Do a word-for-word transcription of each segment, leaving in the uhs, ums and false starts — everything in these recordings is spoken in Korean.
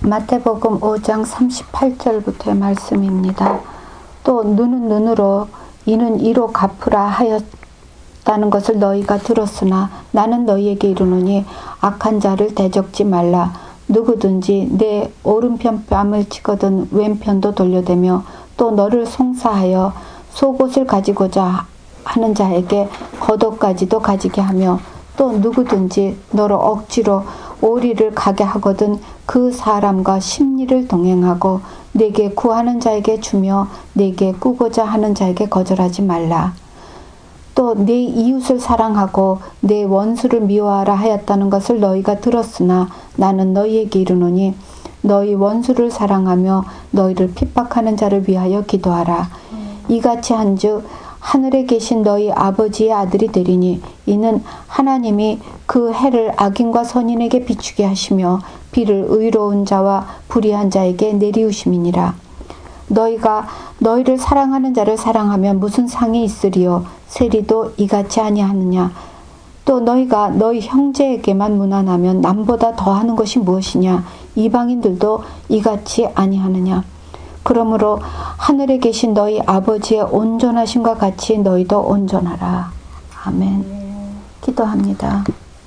마태복음 오 장 삼십팔 절부터의 말씀입니다. 또 눈은 눈으로 이는 이로 갚으라 하였다는 것을 너희가 들었으나 나는 너희에게 이르노니 악한 자를 대적지 말라. 누구든지 내 오른편 뺨을 치거든 왼편도 돌려대며 또 너를 송사하여 속옷을 가지고자 하는 자에게 겉옷까지도 가지게 하며 또 누구든지 너로 억지로 오리를 가게 하거든 그 사람과 심리를 동행하고 내게 구하는 자에게 주며 내게 꾸고자 하는 자에게 거절하지 말라. 또 내 이웃을 사랑하고 내 원수를 미워하라 하였다는 것을 너희가 들었으나 나는 너희에게 이르노니 너희 원수를 사랑하며 너희를 핍박하는 자를 위하여 기도하라. 이같이 한즉 하늘에 계신 너희 아버지의 아들이 되리니 이는 하나님이 그 해를 악인과 선인에게 비추게 하시며 비를 의로운 자와 불의한 자에게 내리우심이니라. 너희가 너희를 사랑하는 자를 사랑하면 무슨 상이 있으리요? 세리도 이같이 아니하느냐? 또 너희가 너희 형제에게만 무난하면 남보다 더하는 것이 무엇이냐? 이방인들도 이같이 아니하느냐? 그러므로 하늘에 계신 너희 아버지의 온전하심과 같이 너희도 온전하라. 아멘. 기도합니다.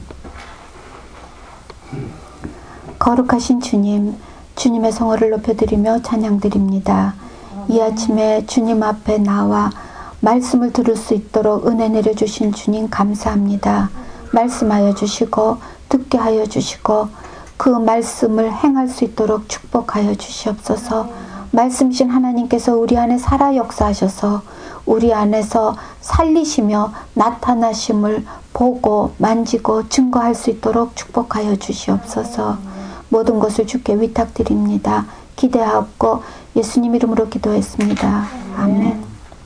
거룩하신 주님, 주님의 성호를 높여드리며 찬양드립니다. 이 아침에 주님 앞에 나와 말씀을 들을 수 있도록 은혜 내려주신 주님 감사합니다. 말씀하여 주시고 듣게 하여 주시고 그 말씀을 행할 수 있도록 축복하여 주시옵소서. 말씀이신 하나님께서 우리 안에 살아 역사하셔서 우리 안에서 살리시며 나타나심을 보고 만지고 증거할 수 있도록 축복하여 주시옵소서. 모든 것을 주께 위탁드립니다. 기대하옵고 예수님 이름으로 기도했습니다. 아멘.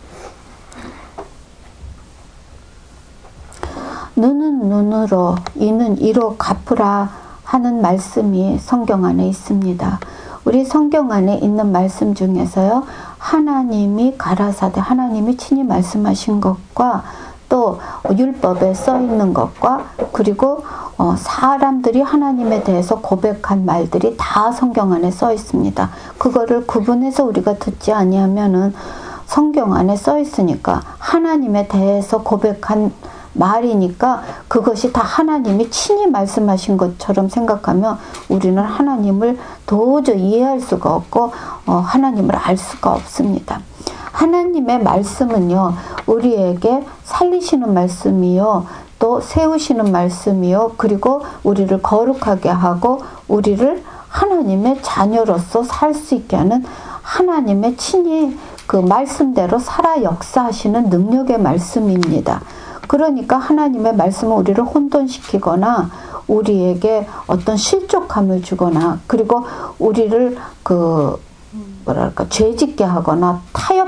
눈은 눈으로 이는 이로 갚으라 하는 말씀이 성경 안에 있습니다. 우리 성경 안에 있는 말씀 중에서요, 하나님이 가라사대, 하나님이 친히 말씀하신 것과 또 율법에 써 있는 것과 그리고 어, 사람들이 하나님에 대해서 고백한 말들이 다 성경 안에 써 있습니다. 그거를 구분해서 우리가 듣지 아니하면은 성경 안에 써 있으니까 하나님에 대해서 고백한 말이니까 그것이 다 하나님이 친히 말씀하신 것처럼 생각하면 우리는 하나님을 도저히 이해할 수가 없고 어, 하나님을 알 수가 없습니다. 하나님의 말씀은요, 우리에게 살리시는 말씀이요, 또 세우시는 말씀이요, 그리고 우리를 거룩하게 하고 우리를 하나님의 자녀로서 살 수 있게 하는 하나님의 친히 그 말씀대로 살아 역사하시는 능력의 말씀입니다. 그러니까 하나님의 말씀은 우리를 혼돈시키거나 우리에게 어떤 실족함을 주거나 그리고 우리를 그 뭐랄까 죄짓게 하거나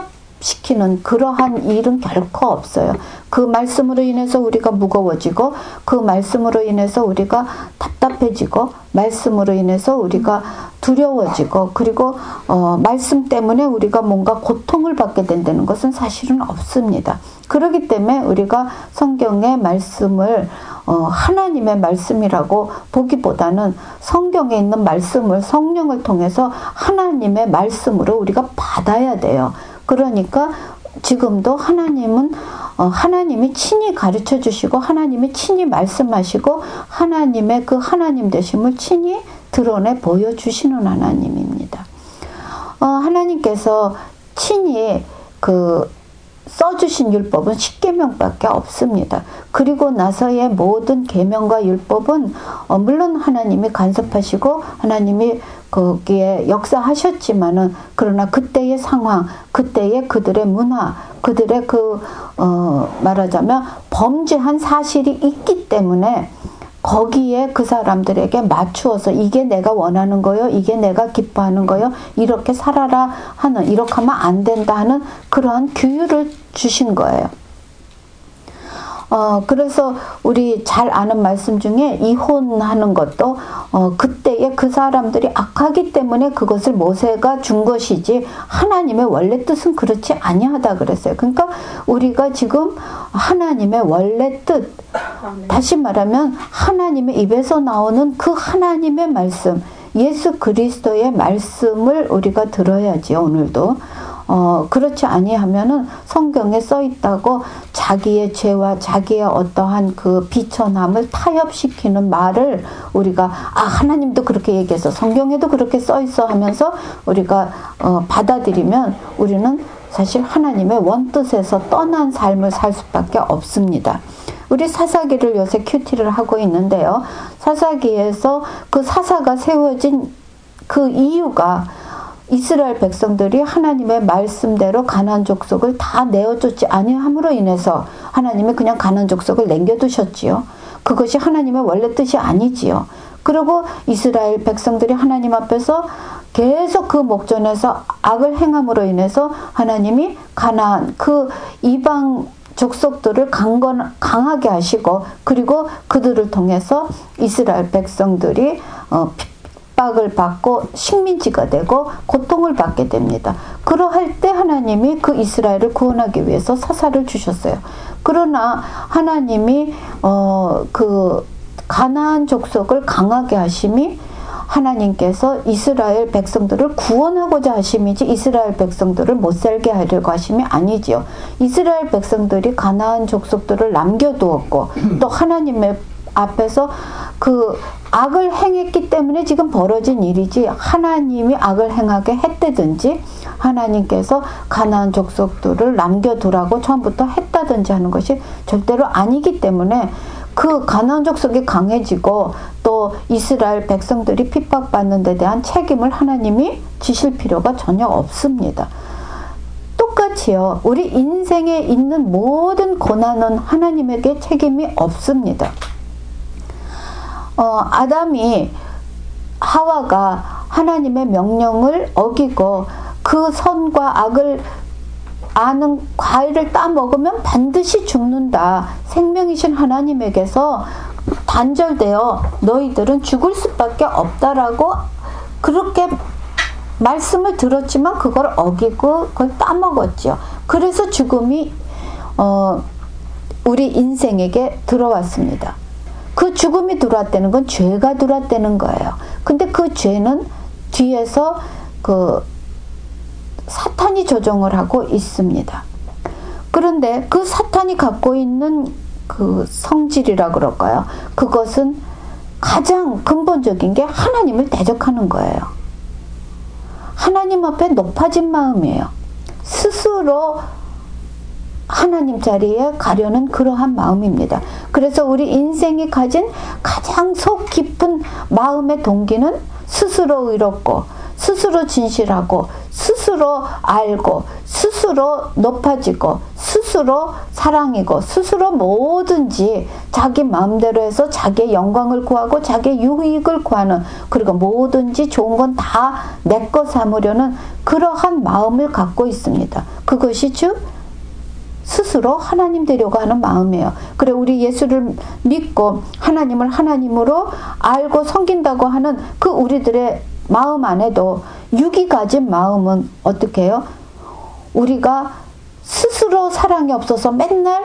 타협시키는 그러한 일은 결코 없어요. 그 말씀으로 인해서 우리가 무거워지고 그 말씀으로 인해서 우리가 답답해지고 말씀으로 인해서 우리가 두려워지고 그리고 어, 말씀 때문에 우리가 뭔가 고통을 받게 된다는 것은 사실은 없습니다. 그렇기 때문에 우리가 성경의 말씀을 어, 하나님의 말씀이라고 보기보다는 성경에 있는 말씀을 성령을 통해서 하나님의 말씀으로 우리가 받아야 돼요. 그러니까 지금도 하나님은 어, 하나님이 친히 가르쳐 주시고 하나님이 친히 말씀하시고 하나님의 그 하나님 되심을 친히 드러내 보여주시는 하나님입니다. 어, 하나님께서 친히 그 써주신 율법은 십계명밖에 없습니다. 그리고 나서의 모든 계명과 율법은 어, 물론 하나님이 간섭하시고 하나님이 거기에 역사하셨지만은 그러나 그때의 상황, 그때의 그들의 문화, 그들의 그 어, 말하자면 범죄한 사실이 있기 때문에 거기에 그 사람들에게 맞추어서 이게 내가 원하는 거요, 이게 내가 기뻐하는 거요, 이렇게 살아라 하는, 이렇게 하면 안 된다 하는 그러한 규율을 주신 거예요. 어, 그래서 우리 잘 아는 말씀 중에 이혼하는 것도 어, 그때에 그 사람들이 악하기 때문에 그것을 모세가 준 것이지 하나님의 원래 뜻은 그렇지 아니하다 그랬어요. 그러니까 우리가 지금 하나님의 원래 뜻, 다시 말하면 하나님의 입에서 나오는 그 하나님의 말씀, 예수 그리스도의 말씀을 우리가 들어야지 오늘도. 어, 그렇지 아니하면은 성경에 써 있다고 자기의 죄와 자기의 어떠한 그 비천함을 타협시키는 말을 우리가 아 하나님도 그렇게 얘기해서 성경에도 그렇게 써 있어 하면서 우리가 어, 받아들이면 우리는 사실 하나님의 원뜻에서 떠난 삶을 살 수밖에 없습니다. 우리 사사기를 요새 큐티를 하고 있는데요. 사사기에서 그 사사가 세워진 그 이유가 이스라엘 백성들이 하나님의 말씀대로 가나안 족속을 다 내어쫓지 아니함으로 인해서 하나님이 그냥 가나안 족속을 남겨두셨지요. 그것이 하나님의 원래 뜻이 아니지요. 그리고 이스라엘 백성들이 하나님 앞에서 계속 그 목전에서 악을 행함으로 인해서 하나님이 가나안 그 이방 족속들을 강건, 강하게 하시고 그리고 그들을 통해서 이스라엘 백성들이 어, 핍박을 받고 식민지가 되고 고통을 받게 됩니다. 그러할 때 하나님이 그 이스라엘을 구원하기 위해서 사사를 주셨어요. 그러나 하나님이 어, 그 가나안 족속을 강하게 하심이 하나님께서 이스라엘 백성들을 구원하고자 하심이지 이스라엘 백성들을 못 살게 하려고 하심이 아니지요. 이스라엘 백성들이 가나안 족속들을 남겨두었고 또 하나님의 앞에서 그 악을 행했기 때문에 지금 벌어진 일이지 하나님이 악을 행하게 했다든지 하나님께서 가나안 족속들을 남겨두라고 처음부터 했다든지 하는 것이 절대로 아니기 때문에 그 가나안 족속이 강해지고 또 이스라엘 백성들이 핍박받는 데 대한 책임을 하나님이 지실 필요가 전혀 없습니다. 똑같이요. 우리 인생에 있는 모든 고난은 하나님에게 책임이 없습니다. 어, 아담이 하와가 하나님의 명령을 어기고 그 선과 악을 아는 과일을 따먹으면 반드시 죽는다. 생명이신 하나님에게서 단절되어 너희들은 죽을 수밖에 없다라고 그렇게 말씀을 들었지만 그걸 어기고 그걸 따먹었죠. 그래서 죽음이 어, 우리 인생에게 들어왔습니다. 그 죽음이 들어왔다는 건 죄가 들어왔다는 거예요. 근데 그 죄는 뒤에서 그 사탄이 조종을 하고 있습니다. 그런데 그 사탄이 갖고 있는 그 성질이라 그럴까요? 그것은 가장 근본적인 게 하나님을 대적하는 거예요. 하나님 앞에 높아진 마음이에요. 스스로 하나님 자리에 가려는 그러한 마음입니다. 그래서 우리 인생이 가진 가장 속 깊은 마음의 동기는 스스로 의롭고 스스로 진실하고 스스로 알고 스스로 높아지고 스스로 사랑이고 스스로 뭐든지 자기 마음대로 해서 자기의 영광을 구하고 자기의 유익을 구하는 그리고 뭐든지 좋은 건 다 내 것 삼으려는 그러한 마음을 갖고 있습니다. 그것이 즉 스스로 하나님 되려고 하는 마음이에요. 그래 우리 예수를 믿고 하나님을 하나님으로 알고 섬긴다고 하는 그 우리들의 마음 안에도 육이 가진 마음은 어떻게 해요? 우리가 스스로 사랑이 없어서 맨날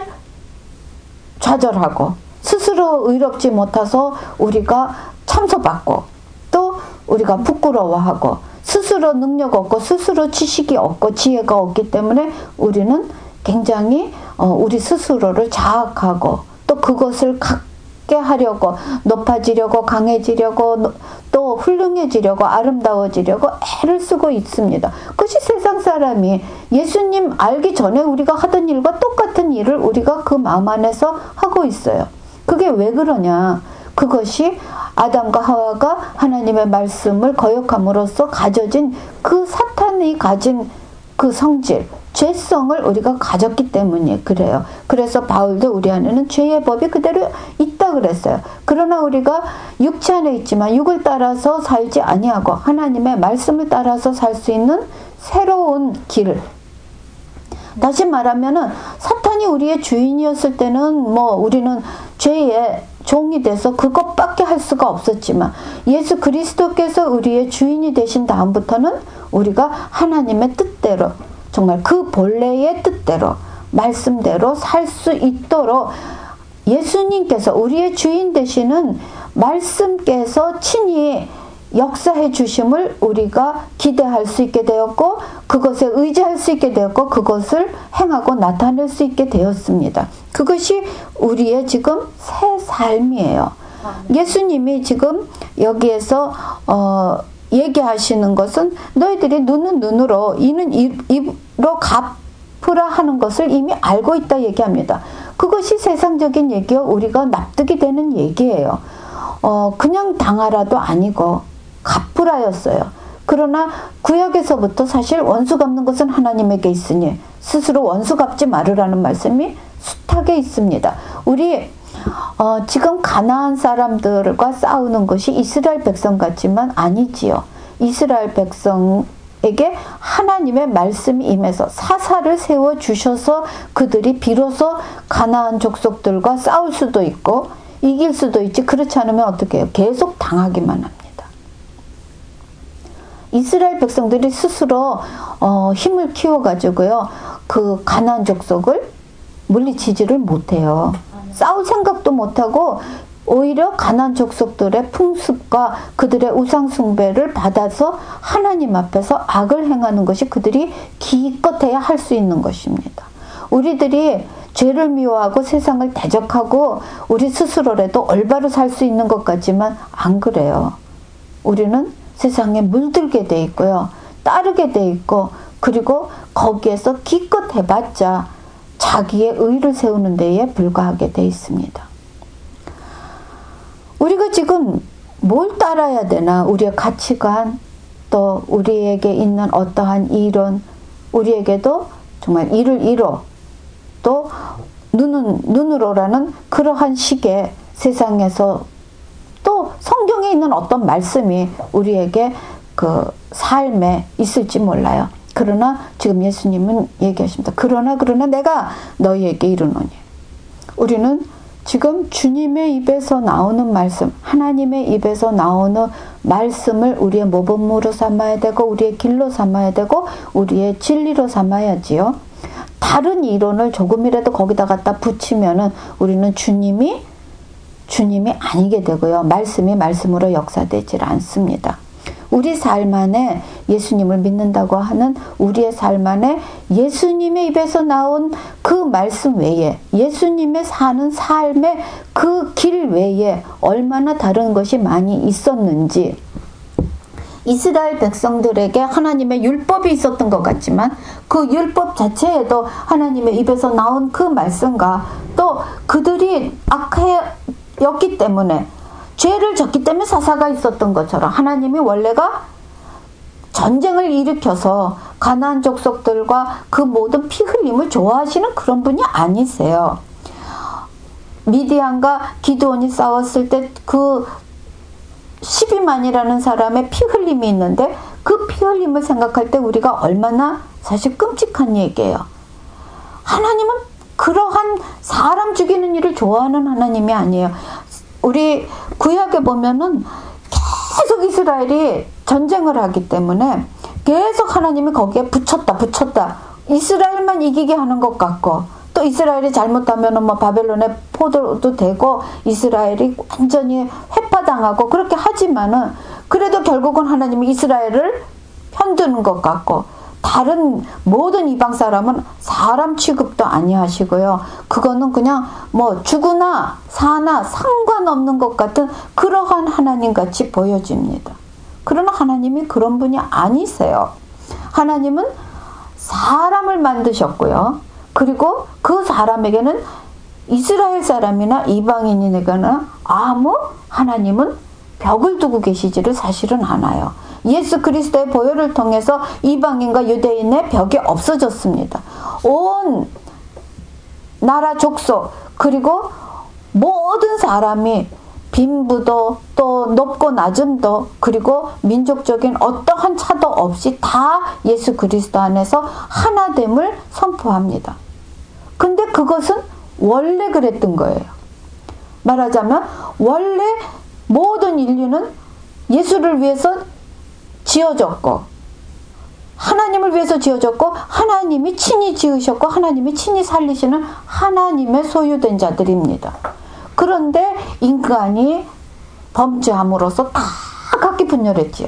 좌절하고 스스로 의롭지 못해서 우리가 참소받고 또 우리가 부끄러워하고 스스로 능력 없고 스스로 지식이 없고 지혜가 없기 때문에 우리는 굉장히 우리 스스로를 자학하고 또 그것을 갖게 하려고 높아지려고 강해지려고 또 훌륭해지려고 아름다워지려고 애를 쓰고 있습니다. 그것이 세상 사람이 예수님 알기 전에 우리가 하던 일과 똑같은 일을 우리가 그 마음 안에서 하고 있어요. 그게 왜 그러냐? 그것이 아담과 하와가 하나님의 말씀을 거역함으로써 가져진 그 사탄이 가진 그 성질 죄성을 우리가 가졌기 때문에 그래요. 그래서 바울도 우리 안에는 죄의 법이 그대로 있다 그랬어요. 그러나 우리가 육체 안에 있지만 육을 따라서 살지 아니하고 하나님의 말씀을 따라서 살 수 있는 새로운 길. 다시 말하면은 사탄이 우리의 주인이었을 때는 뭐 우리는 죄의 종이 돼서 그것밖에 할 수가 없었지만 예수 그리스도께서 우리의 주인이 되신 다음부터는 우리가 하나님의 뜻대로 정말 그 본래의 뜻대로 말씀대로 살 수 있도록 예수님께서 우리의 주인 되시는 말씀께서 친히 역사해 주심을 우리가 기대할 수 있게 되었고 그것에 의지할 수 있게 되었고 그것을 행하고 나타낼 수 있게 되었습니다. 그것이 우리의 지금 새 삶이에요. 예수님이 지금 여기에서 어, 얘기하시는 것은 너희들이 눈은 눈으로 이는 입으로 갚으라 하는 것을 이미 알고 있다 얘기합니다. 그것이 세상적인 얘기요. 우리가 납득이 되는 얘기예요. 어, 그냥 당하라도 아니고 갚으라였어요. 그러나 구약에서부터 사실 원수 갚는 것은 하나님에게 있으니 스스로 원수 갚지 말으라는 말씀이 숱하게 있습니다. 우리 어, 지금 가나안 사람들과 싸우는 것이 이스라엘 백성 같지만 아니지요. 이스라엘 백성에게 하나님의 말씀이 임해서 사사를 세워 주셔서 그들이 비로소 가나안 족속들과 싸울 수도 있고 이길 수도 있지. 그렇지 않으면 어떻게 해요? 계속 당하기만 합니다. 이스라엘 백성들이 스스로 어, 힘을 키워가지고요. 그 가나안 족속을 물리치지를 못해요. 싸울 생각도 못하고 오히려 가나안 족속들의 풍습과 그들의 우상 숭배를 받아서 하나님 앞에서 악을 행하는 것이 그들이 기껏해야 할 수 있는 것입니다. 우리들이 죄를 미워하고 세상을 대적하고 우리 스스로라도 올바로 살 수 있는 것 같지만 안 그래요. 우리는 세상에 물들게 돼 있고요. 따르게 돼 있고 그리고 거기에서 기껏 해봤자 자기의 의를 세우는 데에 불과하게 돼 있습니다. 우리가 지금 뭘 따라야 되나? 우리의 가치관, 또 우리에게 있는 어떠한 이론, 우리에게도 정말 이를 이뤄, 또 눈은 눈으로라는 그러한 식의 세상에서 또 성경에 있는 어떤 말씀이 우리에게 그 삶에 있을지 몰라요. 그러나 지금 예수님은 얘기하십니다. 그러나 그러나 내가 너희에게 이르노니. 우리는 지금 주님의 입에서 나오는 말씀, 하나님의 입에서 나오는 말씀을 우리의 모범으로 삼아야 되고 우리의 길로 삼아야 되고 우리의 진리로 삼아야지요. 다른 이론을 조금이라도 거기다 갖다 붙이면은 우리는 주님이 주님이 아니게 되고요. 말씀이 말씀으로 역사되질 않습니다. 우리 삶 안에 예수님을 믿는다고 하는 우리의 삶 안에 예수님의 입에서 나온 그 말씀 외에 예수님의 사는 삶의 그 길 외에 얼마나 다른 것이 많이 있었는지 이스라엘 백성들에게 하나님의 율법이 있었던 것 같지만 그 율법 자체에도 하나님의 입에서 나온 그 말씀과 또 그들이 악했기 때문에 죄를 졌기 때문에 사사가 있었던 것처럼 하나님이 원래가 전쟁을 일으켜서 가나안 족속들과 그 모든 피 흘림을 좋아하시는 그런 분이 아니세요. 미디안과 기드온이 싸웠을 때 그 십이만이라는 사람의 피 흘림이 있는데 그 피 흘림을 생각할 때 우리가 얼마나 사실 끔찍한 얘기예요. 하나님은 그러한 사람 죽이는 일을 좋아하는 하나님이 아니에요. 우리 구약에 보면은 계속 이스라엘이 전쟁을 하기 때문에 계속 하나님이 거기에 붙였다 붙였다 이스라엘만 이기게 하는 것 같고 또 이스라엘이 잘못하면은 뭐 바벨론의 포로도 되고 이스라엘이 완전히 회파당하고 그렇게 하지만은 그래도 결국은 하나님이 이스라엘을 편드는 것 같고 다른 모든 이방 사람은 사람 취급도 아니하시고요. 그거는 그냥 뭐 죽으나 사나 상관없는 것 같은 그러한 하나님 같이 보여집니다. 그러나 하나님이 그런 분이 아니세요. 하나님은 사람을 만드셨고요. 그리고 그 사람에게는 이스라엘 사람이나 이방인에게는 아무 하나님은 벽을 두고 계시지를 사실은 않아요. 예수 그리스도의 보혈을 통해서 이방인과 유대인의 벽이 없어졌습니다. 온 나라 족속 그리고 모든 사람이 빈부도 또 높고 낮음도 그리고 민족적인 어떠한 차도 없이 다 예수 그리스도 안에서 하나됨을 선포합니다. 근데 그것은 원래 그랬던 거예요. 말하자면 원래 모든 인류는 예수를 위해서 지어졌고 하나님을 위해서 지어졌고 하나님이 친히 지으셨고 하나님이 친히 살리시는 하나님의 소유된 자들입니다. 그런데 인간이 범죄함으로써 다 각기 분열했지요.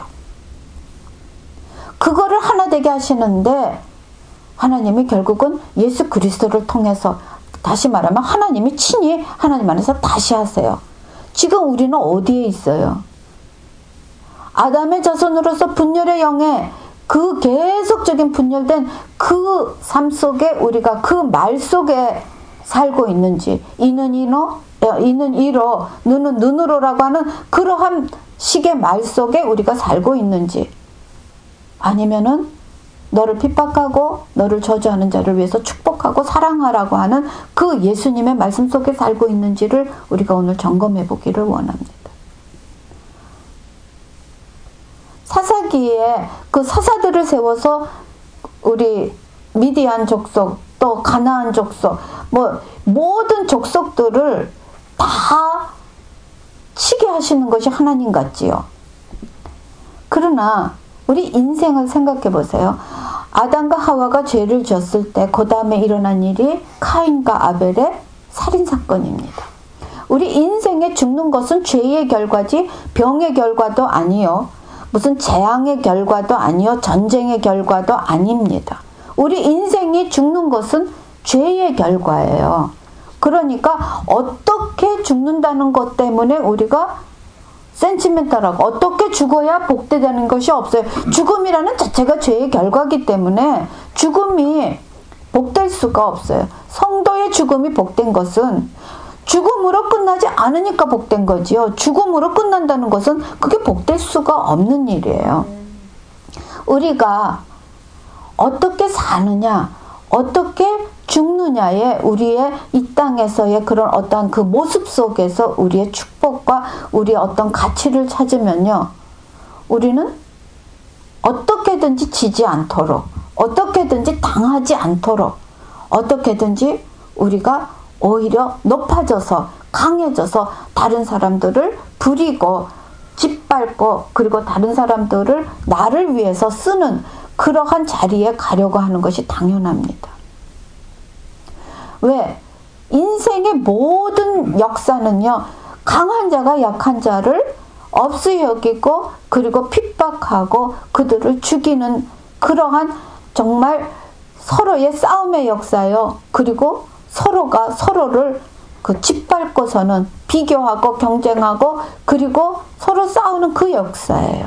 그거를 하나 되게 하시는데 하나님이 결국은 예수 그리스도를 통해서, 다시 말하면 하나님이 친히 하나님 안에서 다시 하세요. 지금 우리는 어디에 있어요? 아담의 자손으로서 분열의 영에, 그 계속적인 분열된 그 삶 속에 우리가 그 말 속에 살고 있는지, 이는 이노, 이는 이로, 눈은 눈으로라고 하는 그러한 식의 말 속에 우리가 살고 있는지, 아니면은 너를 핍박하고 너를 저주하는 자를 위해서 축복하고 사랑하라고 하는 그 예수님의 말씀 속에 살고 있는지를 우리가 오늘 점검해 보기를 원합니다. 사사기에 그 사사들을 세워서 우리 미디안 족속, 또 가나안 족속, 뭐 모든 족속들을 다 치게 하시는 것이 하나님 같지요. 그러나 우리 인생을 생각해 보세요. 아담과 하와가 죄를 지었을 때 그 다음에 일어난 일이 카인과 아벨의 살인사건입니다. 우리 인생에 죽는 것은 죄의 결과지 병의 결과도 아니요, 무슨 재앙의 결과도 아니요, 전쟁의 결과도 아닙니다. 우리 인생이 죽는 것은 죄의 결과예요. 그러니까 어떻게 죽는다는 것 때문에 우리가 센티멘탈하고 어떻게 죽어야 복되다는 것이 없어요. 죽음이라는 자체가 죄의 결과이기 때문에 죽음이 복될 수가 없어요. 성도의 죽음이 복된 것은 죽음으로 끝나지 않으니까 복된 거지요. 죽음으로 끝난다는 것은 그게 복될 수가 없는 일이에요. 우리가 어떻게 사느냐, 어떻게 죽느냐에 우리의 이 땅에서의 그런 어떤 그 모습 속에서 우리의 축복과 우리의 어떤 가치를 찾으면요, 우리는 어떻게든지 지지 않도록, 어떻게든지 당하지 않도록, 어떻게든지 우리가 오히려 높아져서 강해져서 다른 사람들을 부리고 짓밟고, 그리고 다른 사람들을 나를 위해서 쓰는 그러한 자리에 가려고 하는 것이 당연합니다. 왜? 인생의 모든 역사는요, 강한 자가 약한 자를 없이 여기고, 그리고 핍박하고 그들을 죽이는 그러한 정말 서로의 싸움의 역사요. 그리고 서로가 서로를 그 짓밟고서는 비교하고 경쟁하고 그리고 서로 싸우는 그 역사예요.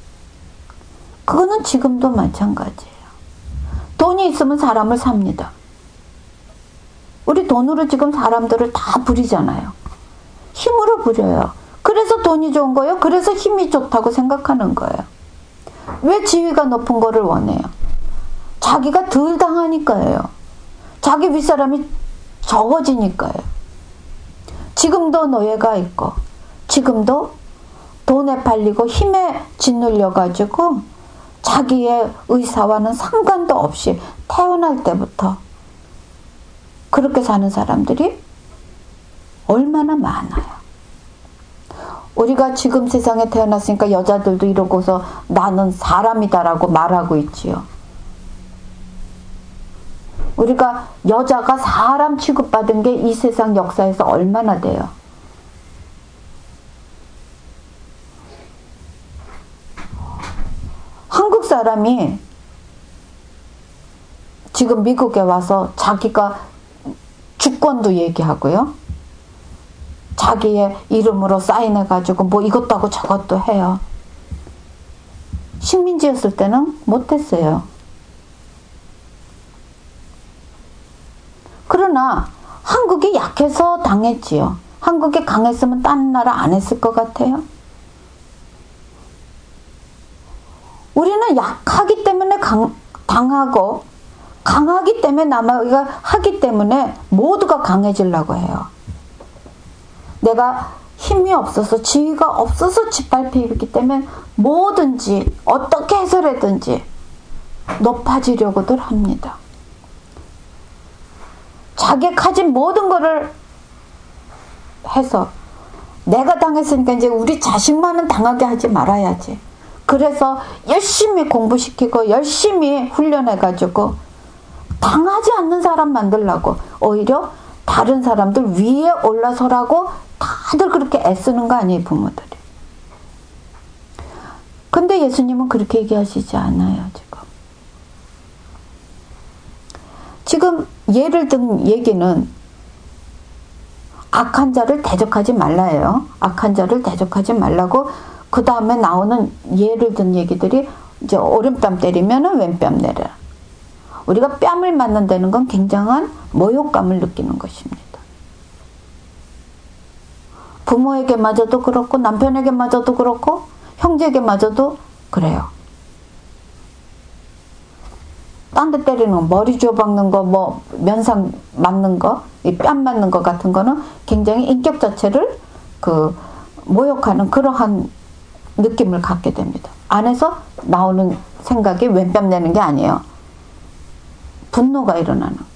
그거는 지금도 마찬가지예요. 돈이 있으면 사람을 삽니다. 우리 돈으로 지금 사람들을 다 부리잖아요. 힘으로 부려요. 그래서 돈이 좋은 거예요. 그래서 힘이 좋다고 생각하는 거예요. 왜 지위가 높은 거를 원해요? 자기가 덜 당하니까예요. 자기 윗사람이 적어지니까요. 지금도 노예가 있고, 지금도 돈에 팔리고 힘에 짓눌려가지고 자기의 의사와는 상관도 없이 태어날 때부터 그렇게 사는 사람들이 얼마나 많아요. 우리가 지금 세상에 태어났으니까 여자들도 이러고서 나는 사람이다라고 말하고 있지요. 우리가 여자가 사람 취급받은 게 이 세상 역사에서 얼마나 돼요. 한국 사람이 지금 미국에 와서 자기가 주권도 얘기하고요. 자기의 이름으로 사인해가지고 뭐 이것도 하고 저것도 해요. 식민지였을 때는 못했어요. 그러나 한국이 약해서 당했지요. 한국이 강했으면 딴 나라 안 했을 것 같아요. 우리는 약하기 때문에 강, 당하고 강하기 때문에 남아가 하기 때문에 모두가 강해지려고 해요. 내가 힘이 없어서 지위가 없어서 짓밟히기 때문에 뭐든지 어떻게 해서라든지 높아지려고들 합니다. 자기 가진 모든 거를 해서 내가 당했으니까 이제 우리 자식만은 당하게 하지 말아야지. 그래서 열심히 공부시키고 열심히 훈련해가지고 당하지 않는 사람 만들려고 오히려 다른 사람들 위에 올라서라고 다들 그렇게 애쓰는 거 아니에요, 부모들이. 근데 예수님은 그렇게 얘기하시지 않아요. 지금. 지금 예를 든 얘기는 악한 자를 대적하지 말라예요. 악한 자를 대적하지 말라고 그 다음에 나오는 예를 든 얘기들이 이제 오른뺨 때리면은 왼뺨 내려라. 우리가 뺨을 맞는다는 건 굉장한 모욕감을 느끼는 것입니다. 부모에게 맞아도 그렇고 남편에게 맞아도 그렇고 형제에게 맞아도 그래요. 딴 데 때리는 거, 머리 주워박는 거, 뭐 면상 맞는 거, 이 뺨 맞는 거 같은 거는 굉장히 인격 자체를 그 모욕하는 그러한 느낌을 갖게 됩니다. 안에서 나오는 생각이 왼뺨 내는 게 아니에요. 분노가 일어나는 거예요.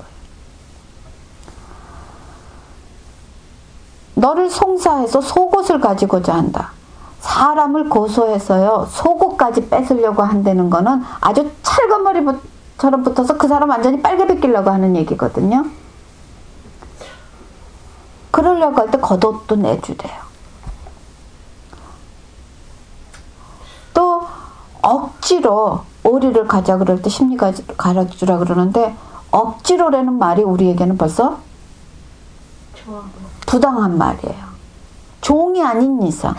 너를 송사해서 속옷을 가지고자 한다. 사람을 고소해서요 속옷까지 뺏으려고 한다는 거는 아주 찰거머리처럼 붙어서 그 사람 완전히 빨개 벗기려고 하는 얘기거든요. 그러려고 할 때 겉옷도 내주래요. 또 억지로 오리를 가자 그럴 때 심리 가르쳐주라 그러는데 억지로라는 말이 우리에게는 벌써 부당한 말이에요. 종이 아닌 이상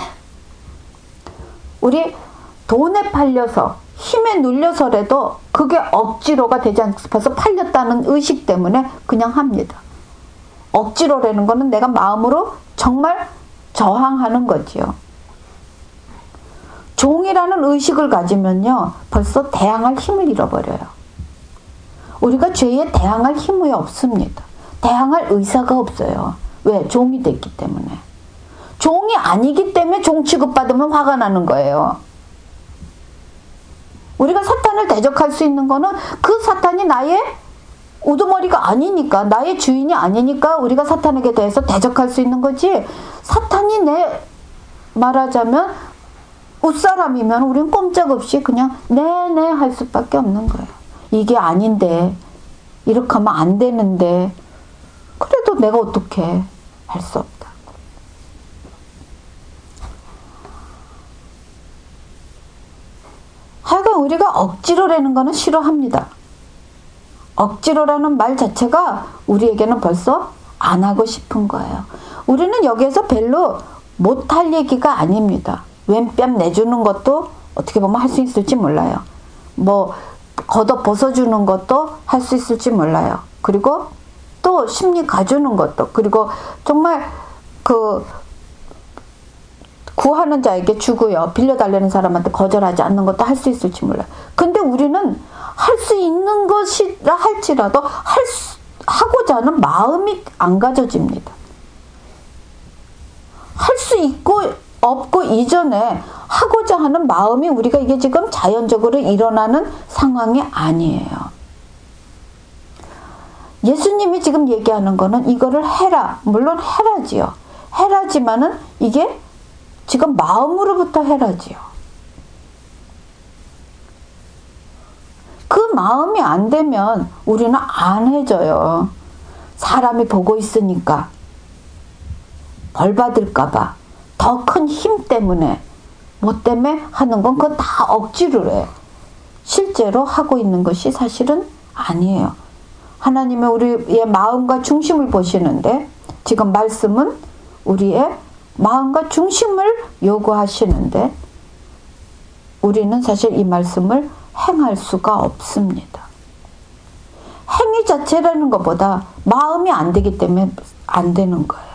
우리 돈에 팔려서 힘에 눌려서라도 그게 억지로가 되지 않고 벌써 팔렸다는 의식 때문에 그냥 합니다. 억지로라는 거는 내가 마음으로 정말 저항하는 거지요. 종이라는 의식을 가지면요 벌써 대항할 힘을 잃어버려요. 우리가 죄에 대항할 힘이 없습니다. 대항할 의사가 없어요. 왜? 종이 됐기 때문에. 종이 아니기 때문에 종 취급받으면 화가 나는 거예요. 우리가 사탄을 대적할 수 있는 거는 그 사탄이 나의 우두머리가 아니니까, 나의 주인이 아니니까 우리가 사탄에게 대해서 대적할 수 있는 거지, 사탄이 내 말하자면 웃사람이면 우리는 꼼짝없이 그냥 네네 할 수밖에 없는 거예요. 이게 아닌데, 이렇게 하면 안 되는데, 그래도 내가 어떻게 할 수 없다. 하여간 우리가 억지로라는 거는 싫어합니다. 억지로라는 말 자체가 우리에게는 벌써 안 하고 싶은 거예요. 우리는 여기에서 별로 못할 얘기가 아닙니다. 왼뺨 내주는 것도 어떻게 보면 할 수 있을지 몰라요. 뭐 걷어 벗어주는 것도 할 수 있을지 몰라요. 그리고 또 심리 가주는 것도, 그리고 정말 그 구하는 자에게 주고요, 빌려달라는 사람한테 거절하지 않는 것도 할 수 있을지 몰라요. 근데 우리는 할 수 있는 것이라 할지라도 할 수, 하고자 하는 마음이 안 가져집니다. 할 수 있고 없고 이전에 하고자 하는 마음이, 우리가 이게 지금 자연적으로 일어나는 상황이 아니에요. 예수님이 지금 얘기하는 거는 이거를 해라. 물론 해라지요. 해라지만은 이게 지금 마음으로부터 해라지요. 그 마음이 안 되면 우리는 안 해줘요. 사람이 보고 있으니까, 벌 받을까봐, 더 큰 힘 때문에, 뭐 때문에 하는 건 그건 다 억지로 해. 실제로 하고 있는 것이 사실은 아니에요. 하나님의 우리의 마음과 중심을 보시는데, 지금 말씀은 우리의 마음과 중심을 요구하시는데, 우리는 사실 이 말씀을 행할 수가 없습니다. 행위 자체라는 것보다 마음이 안 되기 때문에 안 되는 거예요.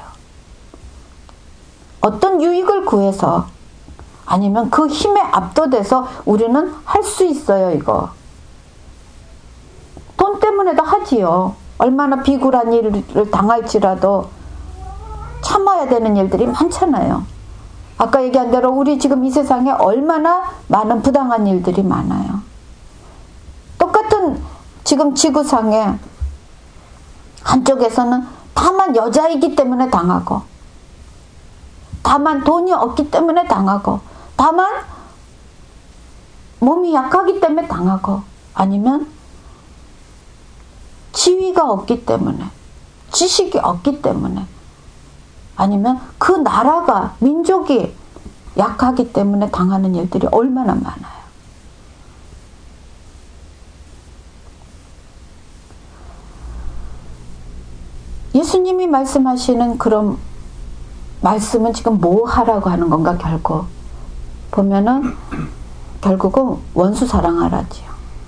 어떤 유익을 구해서, 아니면 그 힘에 압도돼서 우리는 할 수 있어요, 이거. 돈 때문에도 하지요. 얼마나 비굴한 일을 당할지라도 참아야 되는 일들이 많잖아요. 아까 얘기한 대로 우리 지금 이 세상에 얼마나 많은 부당한 일들이 많아요. 똑같은 지금 지구상에 한쪽에서는 다만 여자이기 때문에 당하고, 다만 돈이 없기 때문에 당하고, 다만 몸이 약하기 때문에 당하고, 아니면 지위가 없기 때문에, 지식이 없기 때문에, 아니면 그 나라가, 민족이 약하기 때문에 당하는 일들이 얼마나 많아요. 예수님이 말씀하시는 그런 말씀은 지금 뭐 하라고 하는 건가? 결국 보면은 결국은 원수 사랑하라지요.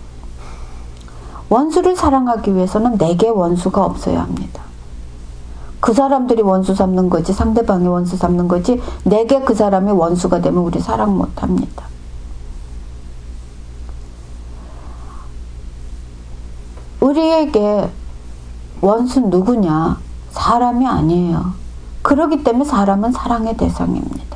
원수를 사랑하기 위해서는 내게 원수가 없어야 합니다. 그 사람들이 원수 삼는 거지 상대방이 원수 삼는 거지 내게 그 사람이 원수가 되면 우리 사랑 못합니다. 우리에게 원수 누구냐? 사람이 아니에요. 그렇기 때문에 사람은 사랑의 대상입니다.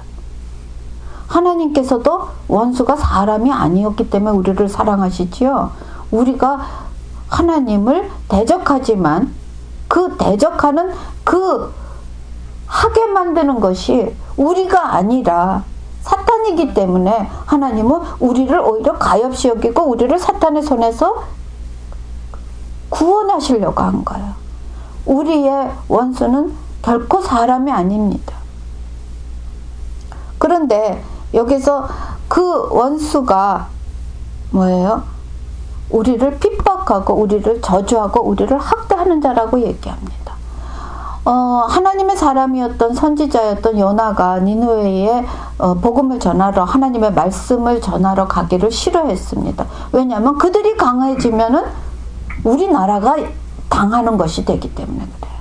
하나님께서도 원수가 사람이 아니었기 때문에 우리를 사랑하시지요. 우리가 하나님을 대적하지만 그 대적하는 그 하게 만드는 것이 우리가 아니라 사탄이기 때문에 하나님은 우리를 오히려 가엾이 여기고 우리를 사탄의 손에서 구원하시려고 한 거예요. 우리의 원수는 결코 사람이 아닙니다. 그런데 여기서 그 원수가 뭐예요? 우리를 핍박하고 우리를 저주하고 우리를 학대하는 자라고 얘기합니다. 어, 하나님의 사람이었던 선지자였던 요나가 니느웨에 어, 복음을 전하러 하나님의 말씀을 전하러 가기를 싫어했습니다. 왜냐하면 그들이 강해지면은 우리나라가 당하는 것이 되기 때문에 그래요.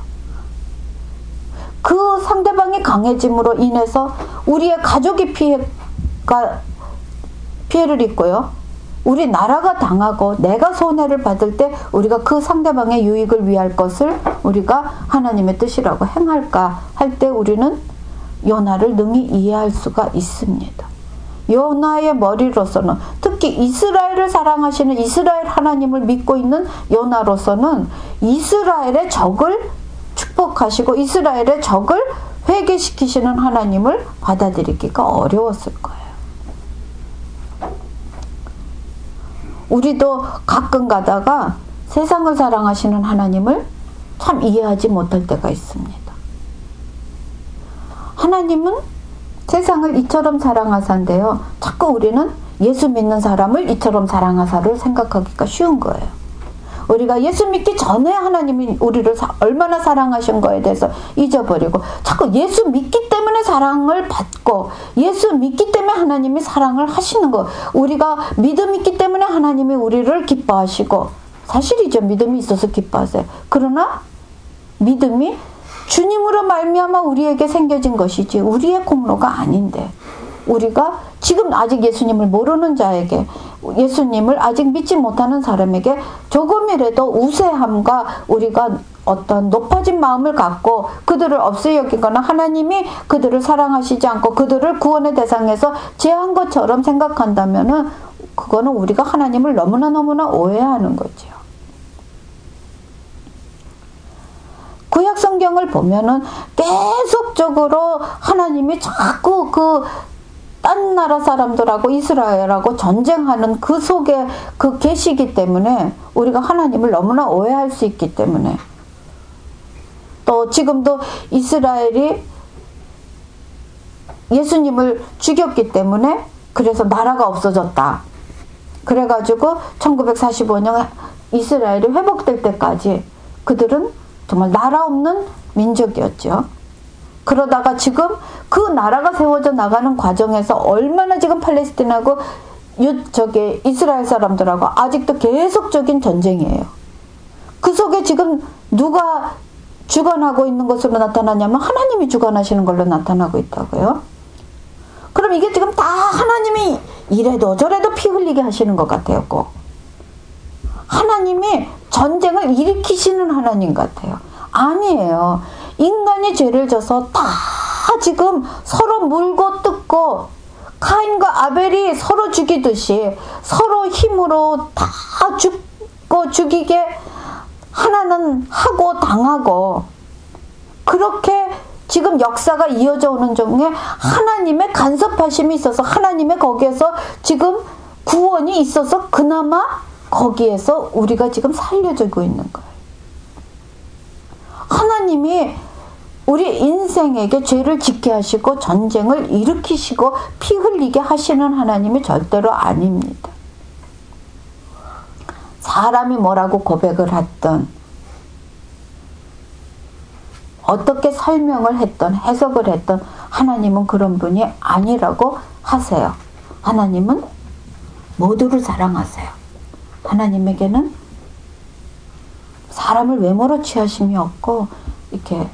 그 상대방이 강해짐으로 인해서 우리의 가족이 피해가 피해를 입고요. 우리 나라가 당하고 내가 손해를 받을 때 우리가 그 상대방의 유익을 위할 것을 우리가 하나님의 뜻이라고 행할까 할 때 우리는 요나를 능히 이해할 수가 있습니다. 요나의 머리로서는 특히 이스라엘을 사랑하시는 이스라엘 하나님을 믿고 있는 요나로서는 이스라엘의 적을 축복하시고 이스라엘의 적을 회개시키시는 하나님을 받아들이기가 어려웠을 거예요. 우리도 가끔 가다가 세상을 사랑하시는 하나님을 참 이해하지 못할 때가 있습니다. 하나님은 세상을 이처럼 사랑하사인데요. 자꾸 우리는 예수 믿는 사람을 이처럼 사랑하사를 생각하기가 쉬운 거예요. 우리가 예수 믿기 전에 하나님이 우리를 사, 얼마나 사랑하신 거에 대해서 잊어버리고 자꾸 예수 믿기 때문에 사랑을 받고 예수 믿기 때문에 하나님이 사랑을 하시는 거 우리가 믿음 있기 때문에 하나님이 우리를 기뻐하시고 사실이죠. 믿음이 있어서 기뻐하세요. 그러나 믿음이 주님으로 말미암아 우리에게 생겨진 것이지 우리의 공로가 아닌데 우리가 지금 아직 예수님을 모르는 자에게 예수님을 아직 믿지 못하는 사람에게 조금이라도 우세함과 우리가 어떤 높아진 마음을 갖고 그들을 없이 여기거나 하나님이 그들을 사랑하시지 않고 그들을 구원의 대상에서 제한 것처럼 생각한다면은 그거는 우리가 하나님을 너무나 너무나 오해하는 거죠. 구약 성경을 보면은 계속적으로 하나님이 자꾸 그 딴 나라 사람들하고 이스라엘하고 전쟁하는 그 속에 그 계시기 때문에 우리가 하나님을 너무나 오해할 수 있기 때문에 또 지금도 이스라엘이 예수님을 죽였기 때문에 그래서 나라가 없어졌다. 그래가지고 천구백사십오 년 이스라엘이 회복될 때까지 그들은 정말 나라 없는 민족이었죠. 그러다가 지금 그 나라가 세워져 나가는 과정에서 얼마나 지금 팔레스틴하고 유, 저기 이스라엘 사람들하고 아직도 계속적인 전쟁이에요. 그 속에 지금 누가 주관하고 있는 것으로 나타나냐면 하나님이 주관하시는 걸로 나타나고 있다고요. 그럼 이게 지금 다 하나님이 이래도 저래도 피 흘리게 하시는 것 같아요. 꼭. 하나님이 전쟁을 일으키시는 하나님 같아요. 아니에요. 인간이 죄를 져서 다 지금 서로 물고 뜯고 카인과 아벨이 서로 죽이듯이 서로 힘으로 다 죽고 죽이게 하나는 하고 당하고 그렇게 지금 역사가 이어져 오는 중에 하나님의 간섭하심이 있어서 하나님의 거기에서 지금 구원이 있어서 그나마 거기에서 우리가 지금 살려지고 있는 거예요. 하나님이 우리 인생에게 죄를 짓게 하시고 전쟁을 일으키시고 피 흘리게 하시는 하나님이 절대로 아닙니다. 사람이 뭐라고 고백을 했던, 어떻게 설명을 했던, 해석을 했던 하나님은 그런 분이 아니라고 하세요. 하나님은 모두를 사랑하세요. 하나님에게는 사람을 외모로 취하심이 없고 이렇게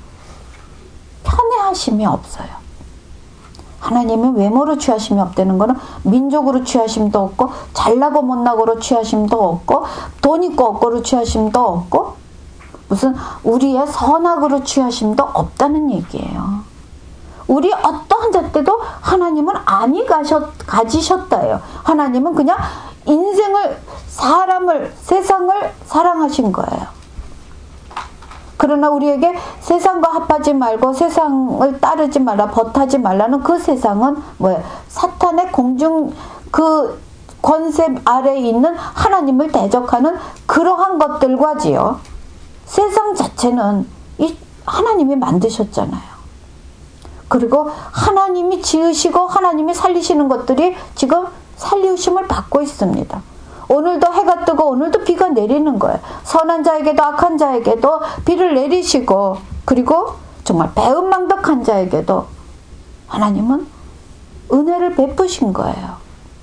편애하심이 없어요. 하나님은 외모로 취하심이 없다는 것은 민족으로 취하심도 없고 잘나고 못나고로 취하심도 없고 돈 있고 없고로 취하심도 없고 무슨 우리의 선악으로 취하심도 없다는 얘기예요. 우리 어떠한 잣대도 하나님은 아니 가셨, 가지셨다예요. 하나님은 그냥 인생을, 사람을, 세상을 사랑하신 거예요. 그러나 우리에게 세상과 합하지 말고 세상을 따르지 말라, 벗하지 말라는 그 세상은 뭐예요? 사탄의 공중 그 권세 아래에 있는 하나님을 대적하는 그러한 것들과지요. 세상 자체는 이 하나님이 만드셨잖아요. 그리고 하나님이 지으시고 하나님이 살리시는 것들이 지금 살리우심을 받고 있습니다. 오늘도 해가 뜨고 오늘도 비가 내리는 거예요. 선한 자에게도 악한 자에게도 비를 내리시고, 그리고 정말 배은망덕한 자에게도 하나님은 은혜를 베푸신 거예요.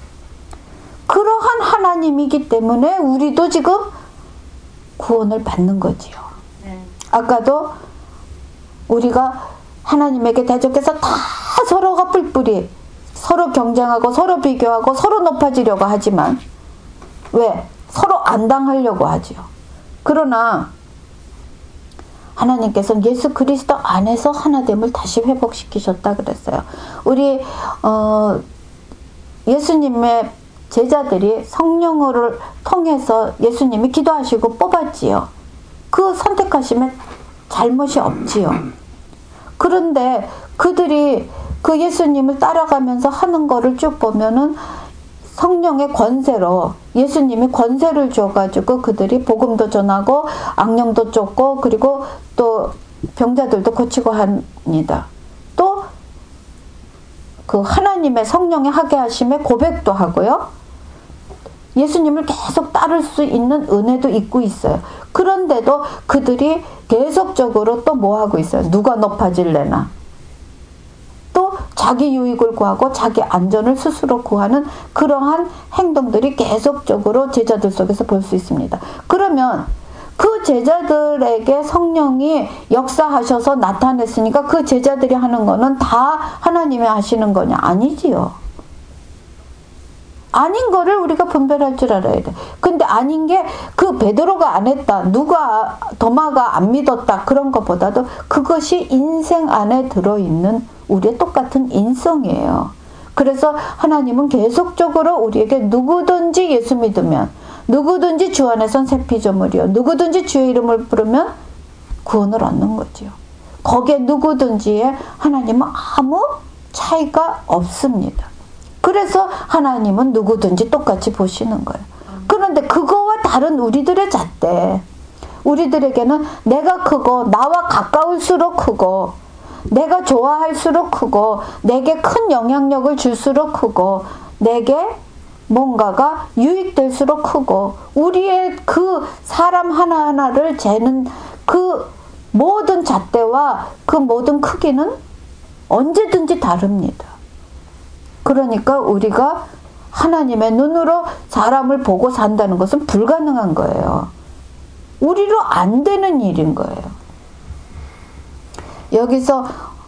그러한 하나님이기 때문에 우리도 지금 구원을 받는 거지요. 네. 아까도 우리가 하나님에게 대적해서 다 서로가 뿔뿔이 서로 경쟁하고 서로 비교하고 서로 높아지려고 하지만 왜? 서로 안 당하려고 하지요. 그러나 하나님께서는 예수 그리스도 안에서 하나됨을 다시 회복시키셨다 그랬어요. 우리 어, 예수님의 제자들이 성령을 통해서 예수님이 기도하시고 뽑았지요. 그 선택하심에 잘못이 없지요. 그런데 그들이 그 예수님을 따라가면서 하는 거를 쭉 보면은 성령의 권세로 예수님이 권세를 줘가지고 그들이 복음도 전하고 악령도 쫓고 그리고 또 병자들도 고치고 합니다. 또 그 하나님의 성령의 하게 하심에 고백도 하고요. 예수님을 계속 따를 수 있는 은혜도 있고 있어요. 그런데도 그들이 계속적으로 또 뭐 하고 있어요? 누가 높아질래나? 또 자기 유익을 구하고 자기 안전을 스스로 구하는 그러한 행동들이 계속적으로 제자들 속에서 볼 수 있습니다. 그러면 그 제자들에게 성령이 역사하셔서 나타냈으니까 그 제자들이 하는 거는 다 하나님이 하시는 거냐? 아니지요. 아닌 거를 우리가 분별할 줄 알아야 돼. 근데 아닌 게 그 베드로가 안 했다, 누가 도마가 안 믿었다 그런 것보다도 그것이 인생 안에 들어있는 우리의 똑같은 인성이에요. 그래서 하나님은 계속적으로 우리에게 누구든지 예수 믿으면, 누구든지 주 안에선 새 피조물이요, 누구든지 주의 이름을 부르면 구원을 얻는 거지요. 거기에 누구든지에 하나님은 아무 차이가 없습니다. 그래서 하나님은 누구든지 똑같이 보시는 거예요. 그런데 그거와 다른 우리들의 잣대, 우리들에게는 내가 크고 나와 가까울수록 크고 내가 좋아할수록 크고 내게 큰 영향력을 줄수록 크고 내게 뭔가가 유익될수록 크고 우리의 그 사람 하나하나를 재는 그 모든 잣대와 그 모든 크기는 언제든지 다릅니다. 그러니까 우리가 하나님의 눈으로 사람을 보고 산다는 것은 불가능한 거예요. 우리로 안 되는 일인 거예요. 여기서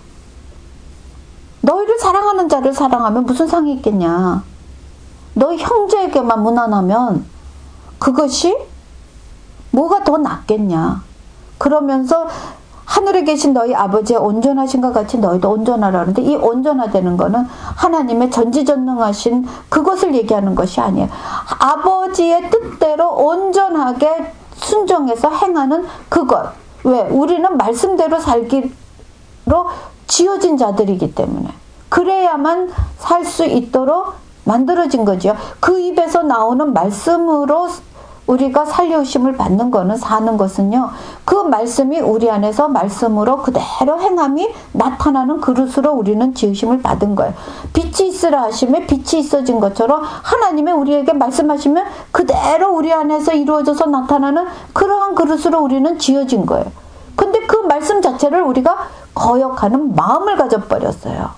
너희를 사랑하는 자를 사랑하면 무슨 상이 있겠냐? 너희 형제에게만 무난하면 그것이 뭐가 더 낫겠냐? 그러면서 하늘에 계신 너희 아버지의 온전하신 것 같이 너희도 온전하라 하는데 이 온전하다는 거는 하나님의 전지전능하신 그것을 얘기하는 것이 아니에요. 아버지의 뜻대로 온전하게 순종해서 행하는 그것. 왜? 우리는 말씀대로 살기로 지어진 자들이기 때문에 그래야만 살 수 있도록 만들어진 거죠. 그 입에서 나오는 말씀으로 우리가 살려오심을 받는 거는, 사는 것은요, 그 말씀이 우리 안에서 말씀으로 그대로 행함이 나타나는 그릇으로 우리는 지으심을 받은 거예요. 빛이 있으라 하시면 빛이 있어진 것처럼 하나님의 우리에게 말씀하시면 그대로 우리 안에서 이루어져서 나타나는 그러한 그릇으로 우리는 지어진 거예요. 근데 그 말씀 자체를 우리가 거역하는 마음을 가져버렸어요.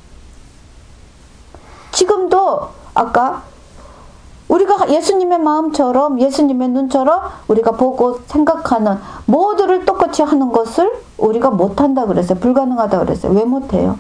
지금도 아까 우리가 예수님의 마음처럼, 예수님의 눈처럼 우리가 보고 생각하는 모두를 똑같이 하는 것을 우리가 못한다 그랬어요. 불가능하다 그랬어요. 왜 못해요?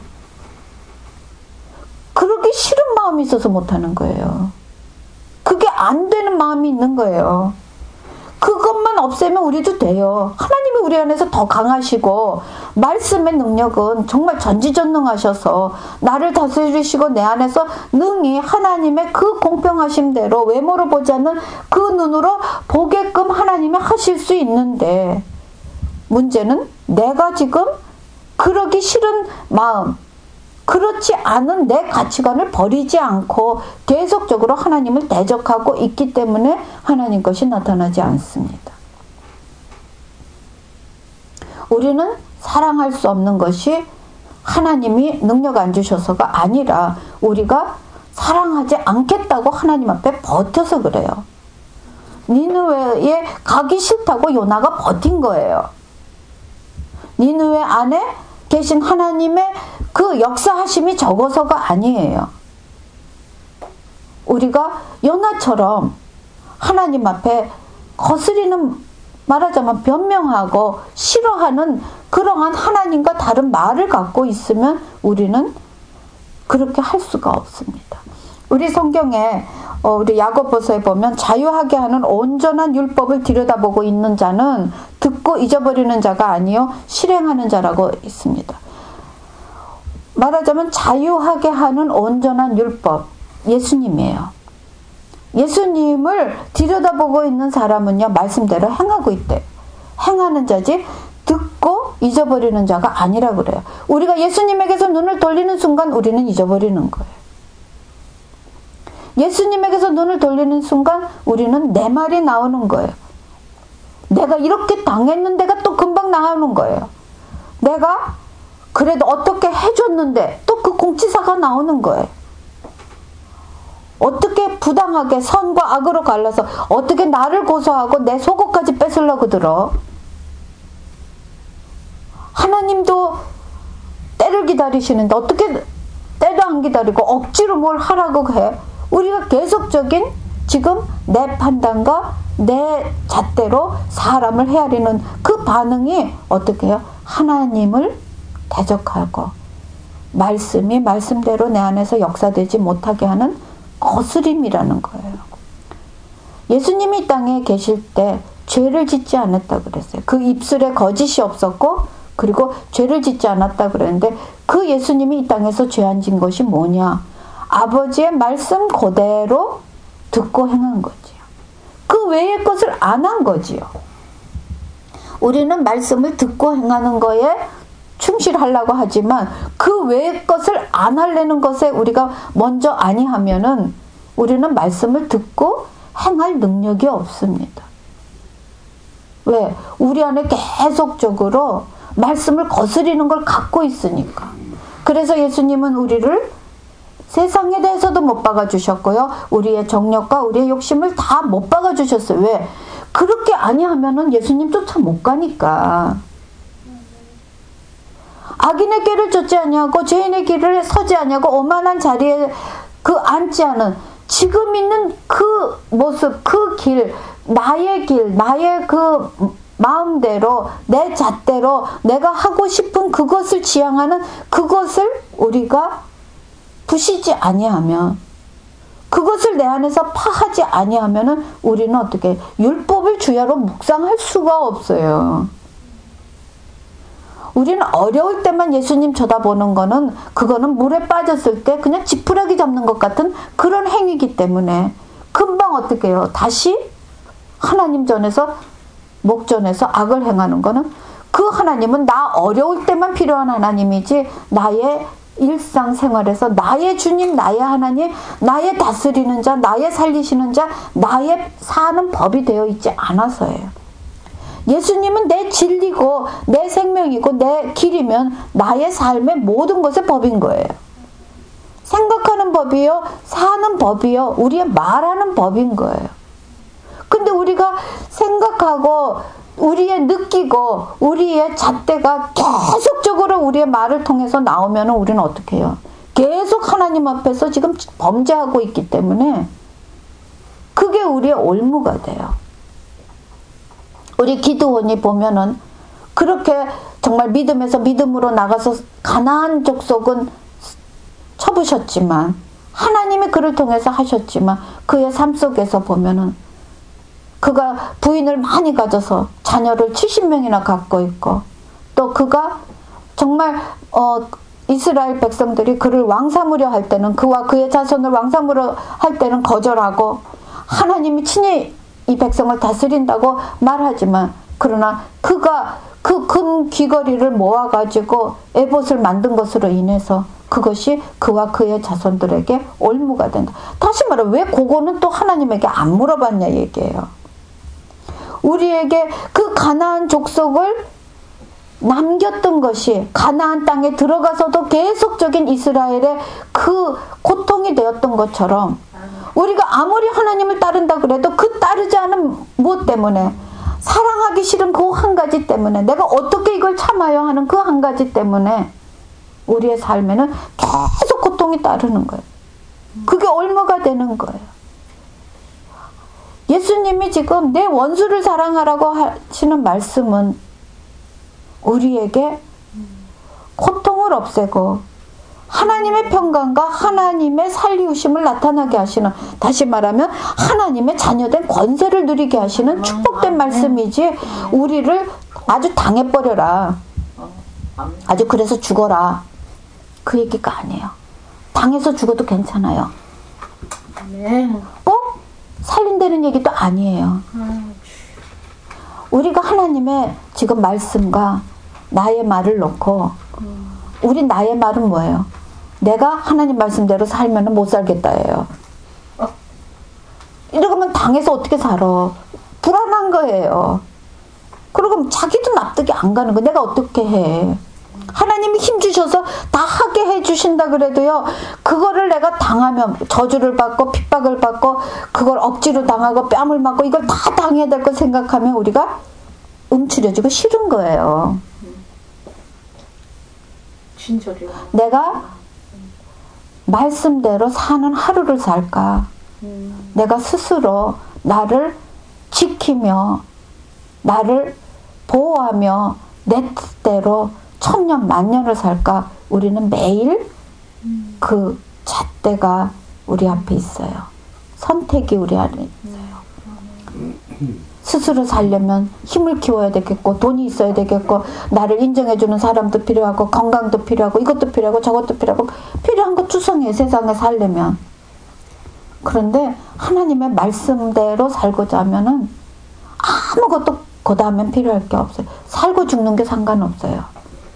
그러기 싫은 마음이 있어서 못하는 거예요. 그게 안 되는 마음이 있는 거예요. 그것만 없애면 우리도 돼요. 하나님이 우리 안에서 더 강하시고, 말씀의 능력은 정말 전지전능하셔서 나를 다스리시고 내 안에서 능히 하나님의 그 공평하심대로 외모로 보지 않는 그 눈으로 보게끔 하나님이 하실 수 있는데, 문제는 내가 지금 그러기 싫은 마음, 그렇지 않은 내 가치관을 버리지 않고 계속적으로 하나님을 대적하고 있기 때문에 하나님 것이 나타나지 않습니다. 우리는 사랑할 수 없는 것이 하나님이 능력 안 주셔서가 아니라 우리가 사랑하지 않겠다고 하나님 앞에 버텨서 그래요. 니느웨에 가기 싫다고 요나가 버틴 거예요. 니느웨 안에 계신 하나님의 그 역사하심이 적어서가 아니에요. 우리가 요나처럼 하나님 앞에 거스리는, 말하자면 변명하고 싫어하는 그러한 하나님과 다른 말을 갖고 있으면 우리는 그렇게 할 수가 없습니다. 우리 성경에 어, 우리 야고보서에 보면 자유하게 하는 온전한 율법을 들여다보고 있는 자는 듣고 잊어버리는 자가 아니요 실행하는 자라고 있습니다. 말하자면 자유하게 하는 온전한 율법, 예수님이에요. 예수님을 들여다보고 있는 사람은요, 말씀대로 행하고 있대요. 행하는 자지 듣고 잊어버리는 자가 아니라 그래요. 우리가 예수님에게서 눈을 돌리는 순간 우리는 잊어버리는 거예요. 예수님에게서 눈을 돌리는 순간 우리는 내 말이 나오는 거예요. 내가 이렇게 당했는데가 또 금방 나오는 거예요. 내가 그래도 어떻게 해줬는데 또 그 공치사가 나오는 거예요. 어떻게 부당하게 선과 악으로 갈라서 어떻게 나를 고소하고 내 속옷까지 뺏으려고 들어. 하나님도 때를 기다리시는데 어떻게 때도 안 기다리고 억지로 뭘 하라고 해. 우리가 계속적인 지금 내 판단과 내 잣대로 사람을 헤아리는 그 반응이 어떻게 해요? 하나님을 대적하고 말씀이 말씀대로 내 안에서 역사되지 못하게 하는 거스림이라는 거예요. 예수님이 이 땅에 계실 때 죄를 짓지 않았다 그랬어요. 그 입술에 거짓이 없었고 그리고 죄를 짓지 않았다 그랬는데 그 예수님이 이 땅에서 죄 안 진 것이 뭐냐? 아버지의 말씀 그대로 듣고 행한 거지요. 그 외의 것을 안 한 거지요. 우리는 말씀을 듣고 행하는 거에 충실하려고 하지만 그 외의 것을 안 하려는 것에 우리가 먼저 아니하면은 우리는 말씀을 듣고 행할 능력이 없습니다. 왜? 우리 안에 계속적으로 말씀을 거스리는 걸 갖고 있으니까. 그래서 예수님은 우리를 세상에 대해서도 못 박아주셨고요. 우리의 정력과 우리의 욕심을 다 못 박아주셨어요. 왜? 그렇게 아니하면은 예수님 쫓아 못 가니까. 악인의 길을 쫓지 아니하고 죄인의 길을 서지 아니하고 오만한 자리에 그 앉지 않은 지금 있는 그 모습, 그 길, 나의 길, 나의 그 마음대로 내 잣대로 내가 하고 싶은 그것을 지향하는 그것을 우리가 부시지 아니하면, 그것을 내 안에서 파하지 아니하면은 우리는 어떻게 율법을 주야로 묵상할 수가 없어요. 우리는 어려울 때만 예수님 쳐다보는 거는 그거는 물에 빠졌을 때 그냥 지푸라기 잡는 것 같은 그런 행위이기 때문에 금방 어떻게 해요? 다시 하나님 전에서 목전에서 악을 행하는 거는 그 하나님은 나 어려울 때만 필요한 하나님이지 나의 일상생활에서 나의 주님, 나의 하나님, 나의 다스리는 자, 나의 살리시는 자, 나의 사는 법이 되어 있지 않아서예요. 예수님은 내 진리고 내 생명이고 내 길이면 나의 삶의 모든 것의 법인 거예요. 생각하는 법이요, 사는 법이요, 우리의 말하는 법인 거예요. 근데 우리가 생각하고 우리의 느끼고 우리의 잣대가 계속적으로 우리의 말을 통해서 나오면 우리는 어떻게 해요? 계속 하나님 앞에서 지금 범죄하고 있기 때문에 그게 우리의 올무가 돼요. 우리 기드온이 보면은 그렇게 정말 믿음에서 믿음으로 나가서 가나안 족속은 쳐부셨지만 하나님이 그를 통해서 하셨지만 그의 삶 속에서 보면은 그가 부인을 많이 가져서 자녀를 칠십 명이나 갖고 있고 또 그가 정말 어, 이스라엘 백성들이 그를 왕 삼으려 할 때는 그와 그의 자손을 왕 삼으려 할 때는 거절하고 하나님이 친히 이 백성을 다스린다고 말하지만 그러나 그가 그 큰 귀걸이를 모아가지고 에봇을 만든 것으로 인해서 그것이 그와 그의 자손들에게 올무가 된다. 다시 말해 왜 그거는 또 하나님에게 안 물어봤냐 얘기예요. 우리에게 그 가나안 족속을 남겼던 것이 가나안 땅에 들어가서도 계속적인 이스라엘의 그 고통이 되었던 것처럼 우리가 아무리 하나님을 따른다 그래도 그 따르지 않은 무엇 때문에 사랑하기 싫은 그 한 가지 때문에 내가 어떻게 이걸 참아야 하는 그 한 가지 때문에 우리의 삶에는 계속 고통이 따르는 거예요. 그게 올무가 되는 거예요. 예수님이 지금 내 원수를 사랑하라고 하시는 말씀은 우리에게 고통을 없애고 하나님의 평강과 하나님의 살리우심을 나타나게 하시는, 다시 말하면 하나님의 자녀된 권세를 누리게 하시는 축복된 말씀이지 우리를 아주 당해버려라, 아주 그래서 죽어라, 그 얘기가 아니에요. 당해서 죽어도 괜찮아요. 꼭 살린다는 얘기도 아니에요. 우리가 하나님의 지금 말씀과 나의 말을 놓고 우리 나의 말은 뭐예요? 내가 하나님 말씀대로 살면 못 살겠다예요. 이러면 당해서 어떻게 살아? 불안한 거예요. 그러고 자기도 납득이 안 가는 거. 내가 어떻게 해? 하나님이 힘 주셔서 다 하게 해 주신다 그래도요, 그거를 내가 당하면 저주를 받고 핍박을 받고 그걸 억지로 당하고 뺨을 맞고 이걸 다 당해야 될 거 생각하면 우리가 움츠려지고 싫은 거예요. 진짜요? 내가 말씀대로 사는 하루를 살까? 음. 내가 스스로 나를 지키며 나를 보호하며 내 뜻대로 천년 만년을 살까? 우리는 매일 음. 그 잣대가 우리 앞에 있어요. 선택이 우리 안에 있어요. 음. 스스로 살려면 힘을 키워야 되겠고 돈이 있어야 되겠고 나를 인정해주는 사람도 필요하고 건강도 필요하고 이것도 필요하고 저것도 필요하고 필요한 거 투성이에 세상에 살려면. 그런데 하나님의 말씀대로 살고자 하면은 아무것도 그 다음엔 필요할 게 없어요. 살고 죽는 게 상관없어요.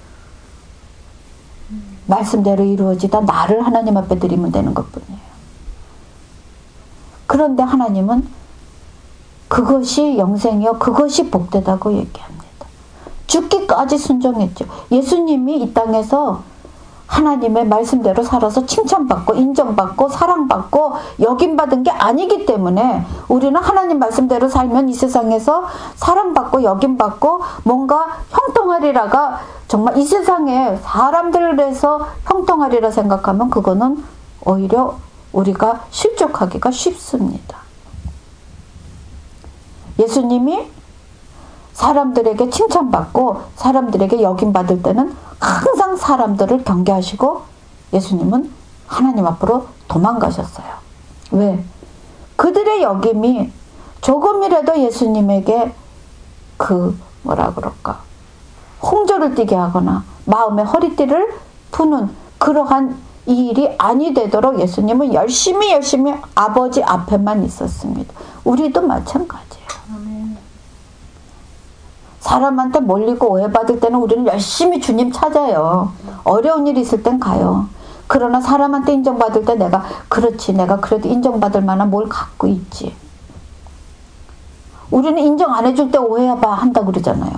말씀대로 이루어지다 나를 하나님 앞에 드리면 되는 것뿐이에요. 그런데 하나님은 그것이 영생이요 그것이 복되다고 얘기합니다. 죽기까지 순종했죠. 예수님이 이 땅에서 하나님의 말씀대로 살아서 칭찬받고 인정받고 사랑받고 여김받은 게 아니기 때문에 우리는 하나님 말씀대로 살면 이 세상에서 사랑받고 여김받고 뭔가 형통하리라가 정말 이 세상에 사람들에서 형통하리라 생각하면 그거는 오히려 우리가 실족하기가 쉽습니다. 예수님이 사람들에게 칭찬받고 사람들에게 여김받을 때는 항상 사람들을 경계하시고 예수님은 하나님 앞으로 도망가셨어요. 왜? 그들의 여김이 조금이라도 예수님에게 그 뭐라 그럴까 홍조를 띠게 하거나 마음의 허리띠를 푸는 그러한 이 일이 아니 되도록 예수님은 열심히 열심히 아버지 앞에만 있었습니다. 우리도 마찬가지예요. 사람한테 몰리고 오해받을 때는 우리는 열심히 주님 찾아요. 어려운 일 있을 땐 가요. 그러나 사람한테 인정받을 때 내가 그렇지, 내가 그래도 인정받을 만한 뭘 갖고 있지. 우리는 인정 안 해줄 때 오해봐 한다 그러잖아요.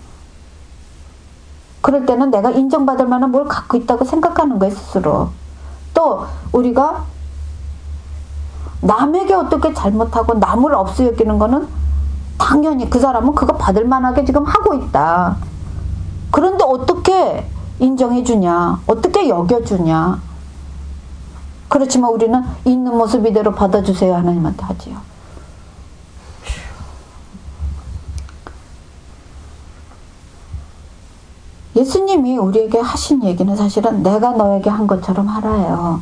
그럴 때는 내가 인정받을 만한 뭘 갖고 있다고 생각하는 거예요, 스스로. 또 우리가 남에게 어떻게 잘못하고 남을 없어 여기는 거는 당연히 그 사람은 그거 받을 만하게 지금 하고 있다. 그런데 어떻게 인정해 주냐, 어떻게 여겨주냐. 그렇지만 우리는 있는 모습 이대로 받아주세요 하나님한테 하지요. 예수님이 우리에게 하신 얘기는 사실은 내가 너에게 한 것처럼 하라예요.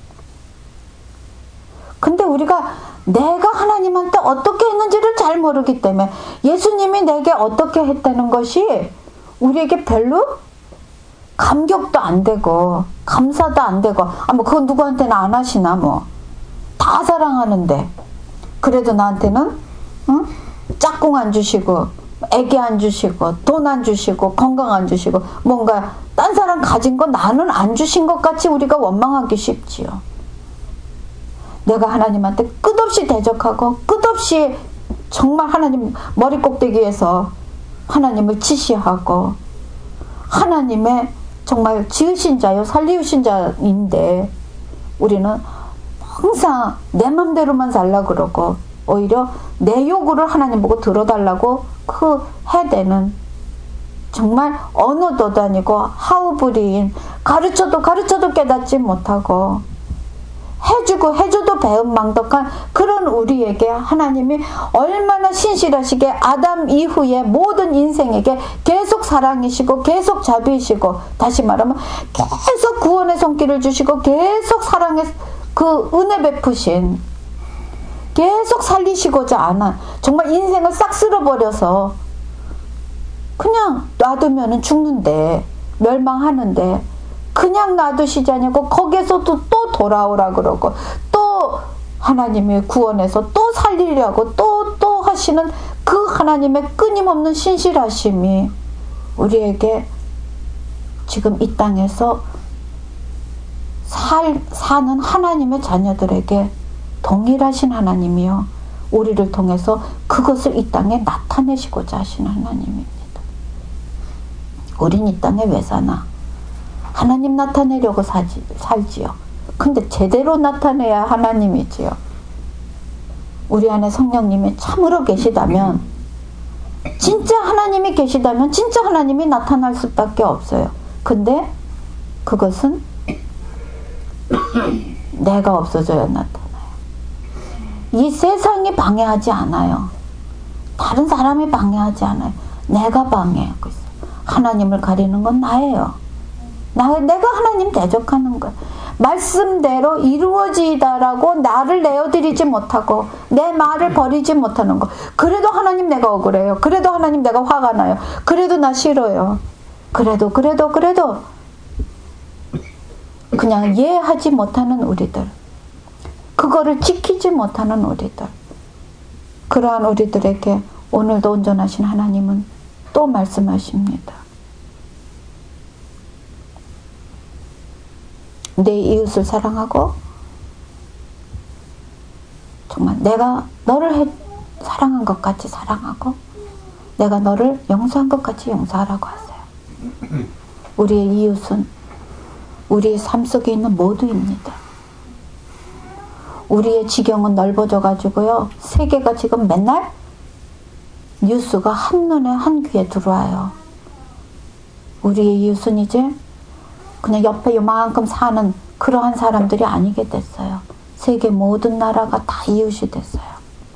근데 우리가 내가 하나님한테 어떻게 했는지를 잘 모르기 때문에 예수님이 내게 어떻게 했다는 것이 우리에게 별로 감격도 안 되고 감사도 안 되고, 아 뭐 그건 누구한테는 안 하시나, 뭐 다 사랑하는데 그래도 나한테는 응? 짝꿍 안 주시고 애기 안 주시고 돈 안 주시고 건강 안 주시고 뭔가 딴 사람 가진 거 나는 안 주신 것 같이 우리가 원망하기 쉽지요. 내가 하나님한테 끝없이 대적하고 끝없이 정말 하나님 머리 꼭대기에서 하나님을 치시하고 하나님의 정말 지으신 자요 살리우신 자인데 우리는 항상 내 맘대로만 살라 그러고 오히려 내 요구를 하나님 보고 들어달라고 그 해대는 정말 언어도 다니고 하우브리인 가르쳐도 가르쳐도 깨닫지 못하고 해주고 해줘도 배은망덕한 그런 우리에게 하나님이 얼마나 신실하시게 아담 이후에 모든 인생에게 계속 사랑이시고 계속 자비이시고, 다시 말하면 계속 구원의 손길을 주시고 계속 사랑의 그 은혜 베푸신, 계속 살리시고자 않아 정말 인생을 싹 쓸어버려서 그냥 놔두면 죽는데 멸망하는데 그냥 놔두시자냐고 거기에서도 또 돌아오라 그러고 또 하나님이 구원해서 또 살리려고 또 또 하시는 그 하나님의 끊임없는 신실하심이 우리에게 지금 이 땅에서 살, 사는 하나님의 자녀들에게 동일하신 하나님이요 우리를 통해서 그것을 이 땅에 나타내시고자 하시는 하나님입니다. 우린 이 땅에 왜 사나? 하나님 나타내려고 사지, 살지요. 근데 제대로 나타내야 하나님이지요. 우리 안에 성령님이 참으로 계시다면, 진짜 하나님이 계시다면 진짜 하나님이 나타날 수밖에 없어요. 근데 그것은 내가 없어져야 나타나요. 이 세상이 방해하지 않아요. 다른 사람이 방해하지 않아요. 내가 방해하고 있어요. 하나님을 가리는 건 나예요. 나, 내가 하나님 대적하는 거야. 말씀대로 이루어지다라고 나를 내어드리지 못하고 내 말을 버리지 못하는 거. 그래도 하나님 내가 억울해요. 그래도 하나님 내가 화가 나요. 그래도 나 싫어요. 그래도 그래도 그래도 그냥 이해하지 못하는 우리들, 그거를 지키지 못하는 우리들, 그러한 우리들에게 오늘도 온전하신 하나님은 또 말씀하십니다. 내 이웃을 사랑하고 정말 내가 너를 해, 사랑한 것 같이 사랑하고 내가 너를 용서한 것 같이 용서하라고 하세요. 우리의 이웃은 우리의 삶 속에 있는 모두입니다. 우리의 지경은 넓어져 가지고요, 세계가 지금 맨날 뉴스가 한눈에 한귀에 들어와요. 우리의 이웃은 이제 그냥 옆에 요만큼 사는 그러한 사람들이 아니게 됐어요. 세계 모든 나라가 다 이웃이 됐어요.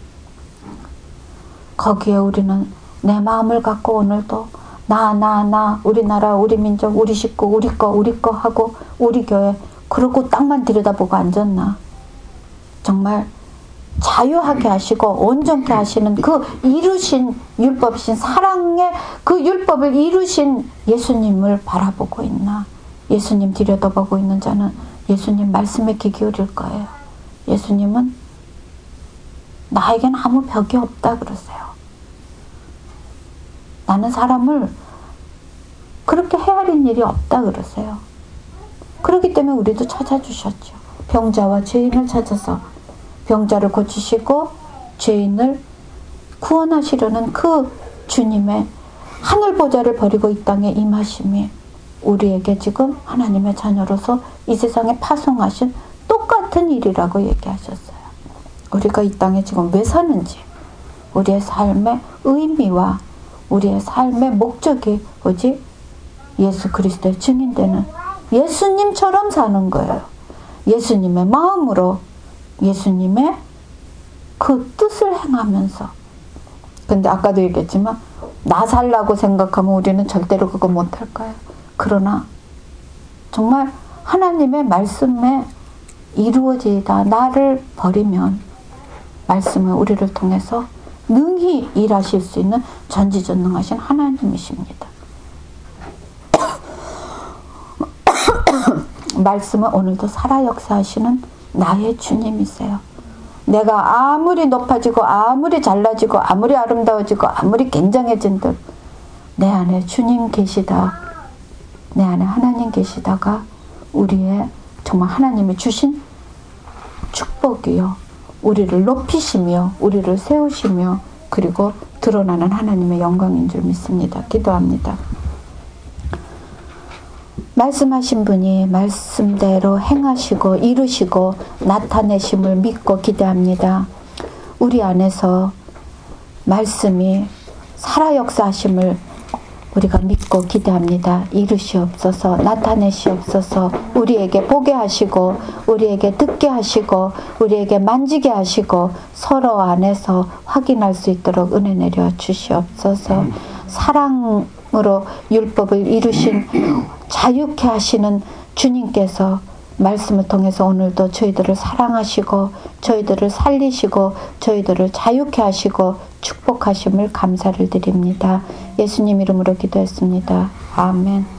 거기에 우리는 내 마음을 갖고 오늘도 나, 나, 나, 우리나라, 우리 민족, 우리 식구, 우리 거, 우리 거 하고 우리 교회, 그러고 땅만 들여다보고 앉았나? 정말 자유하게 하시고 온전케 하시는 그 이루신 율법이신 사랑의 그 율법을 이루신 예수님을 바라보고 있나? 예수님 들여다보고 있는 자는 예수님 말씀에 귀 기울일 거예요. 예수님은 나에겐 아무 벽이 없다 그러세요. 나는 사람을 그렇게 헤아린 일이 없다 그러세요. 그렇기 때문에 우리도 찾아주셨죠. 병자와 죄인을 찾아서 병자를 고치시고 죄인을 구원하시려는 그 주님의 하늘 보좌를 버리고 이 땅에 임하심이 우리에게 지금 하나님의 자녀로서 이 세상에 파송하신 똑같은 일이라고 얘기하셨어요. 우리가 이 땅에 지금 왜 사는지, 우리의 삶의 의미와 우리의 삶의 목적이 뭐지? 예수 그리스도의 증인되는 예수님처럼 사는 거예요. 예수님의 마음으로 예수님의 그 뜻을 행하면서. 근데 아까도 얘기했지만 나 살라고 생각하면 우리는 절대로 그거 못할 거예요. 그러나 정말 하나님의 말씀에 이루어지다 나를 버리면 말씀은 우리를 통해서 능히 일하실 수 있는 전지전능하신 하나님이십니다. 말씀은 오늘도 살아 역사하시는 나의 주님이세요. 내가 아무리 높아지고 아무리 잘나지고 아무리 아름다워지고 아무리 굉장해진들 내 안에 주님 계시다, 내 안에 하나님 계시다가 우리의 정말 하나님이 주신 축복이요, 우리를 높이시며 우리를 세우시며 그리고 드러나는 하나님의 영광인 줄 믿습니다. 기도합니다. 말씀하신 분이 말씀대로 행하시고 이루시고 나타내심을 믿고 기대합니다. 우리 안에서 말씀이 살아 역사하심을 우리가 믿고 기대합니다. 이루시옵소서, 나타내시옵소서, 우리에게 보게 하시고 우리에게 듣게 하시고 우리에게 만지게 하시고 서로 안에서 확인할 수 있도록 은혜 내려 주시옵소서. 사랑으로 율법을 이루신 자유케 하시는 주님께서 말씀을 통해서 오늘도 저희들을 사랑하시고 저희들을 살리시고 저희들을 자유케 하시고 축복하심을 감사를 드립니다. 예수님 이름으로 기도했습니다. 아멘.